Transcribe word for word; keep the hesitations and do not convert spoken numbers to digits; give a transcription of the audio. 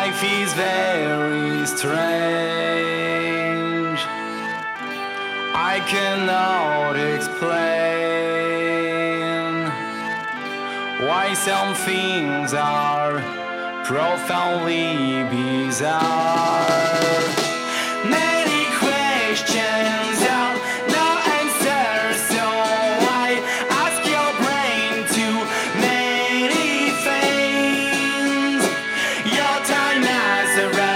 Life is very strange. I cannot explain why some things are profoundly bizarre. Many questions are no answers, so I ask your brain to many things. Your time has arrived.